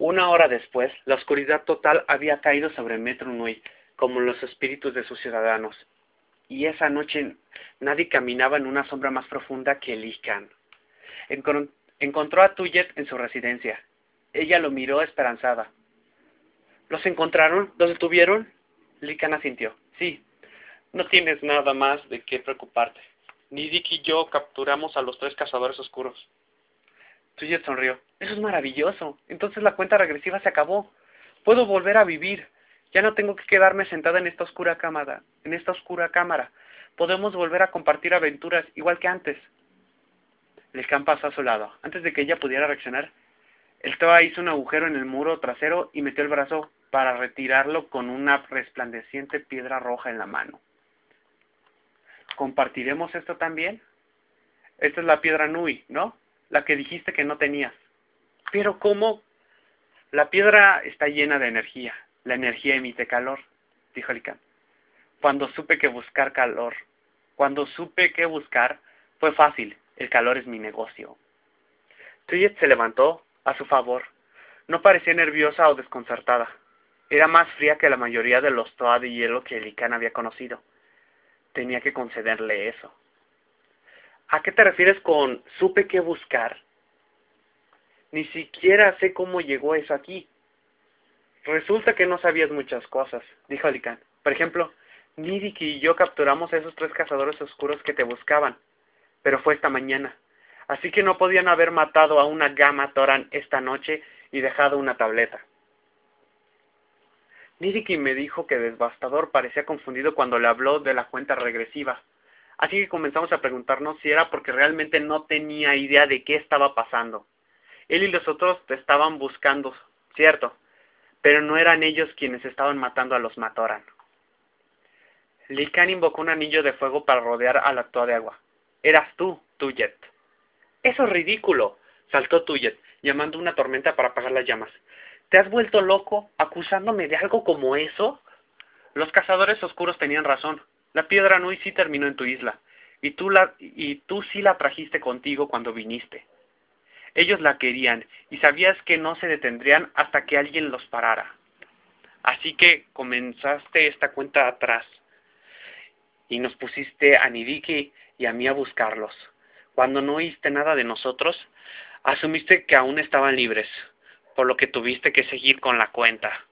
Una hora después, la oscuridad total había caído sobre Metro Nui, como los espíritus de sus ciudadanos. Y esa noche nadie caminaba en una sombra más profunda que Lee-Kan. Encontró a Tuyet en su residencia. Ella lo miró esperanzada. ¿Los encontraron? ¿Los detuvieron? Lee-Kan asintió. Sí, no tienes nada más de qué preocuparte. Nidik y yo capturamos a los 3 cazadores oscuros. Tuyet sonrió. Eso es maravilloso. Entonces la cuenta regresiva se acabó. Puedo volver a vivir. Ya no tengo que quedarme sentada en esta oscura cámara. Podemos volver a compartir aventuras igual que antes. Lee-Kan pasó a su lado. Antes de que ella pudiera reaccionar, el Toa hizo un agujero en el muro trasero y metió el brazo para retirarlo con una resplandeciente piedra roja en la mano. ¿Compartiremos esto también? Esta es la piedra Nui, ¿no? La que dijiste que no tenías. ¿Pero cómo? La piedra está llena de energía. La energía emite calor, dijo Lee-Kan. Cuando supe que buscar, fue fácil. El calor es mi negocio. Tuyet se levantó a su favor. No parecía nerviosa o desconcertada. Era más fría que la mayoría de los Toa de hielo que Lee-Kan había conocido. Tenía que concederle eso. ¿A qué te refieres con supe qué buscar? Ni siquiera sé cómo llegó eso aquí. Resulta que no sabías muchas cosas, dijo Lee-Kan. Por ejemplo, Nidik y yo capturamos a esos 3 cazadores oscuros que te buscaban, pero fue esta mañana. Así que no podían haber matado a una Gamma Toran esta noche y dejado una tableta. Nidik me dijo que Devastador parecía confundido cuando le habló de la cuenta regresiva. Así que comenzamos a preguntarnos si era porque realmente no tenía idea de qué estaba pasando. Él y los otros te estaban buscando, cierto, pero no eran ellos quienes estaban matando a los Matoran. Lee-Kan invocó un anillo de fuego para rodear a la Toa de agua. Eras tú, Tuyet. Eso es ridículo, saltó Tuyet, llamando una tormenta para apagar las llamas. ¿Te has vuelto loco, acusándome de algo como eso? Los cazadores oscuros tenían razón. La piedra Nui sí terminó en tu isla, y tú sí la trajiste contigo cuando viniste. Ellos la querían, y sabías que no se detendrían hasta que alguien los parara. Así que comenzaste esta cuenta atrás, y nos pusiste a Nidiki y a mí a buscarlos. Cuando no oíste nada de nosotros, asumiste que aún estaban libres, por lo que tuviste que seguir con la cuenta.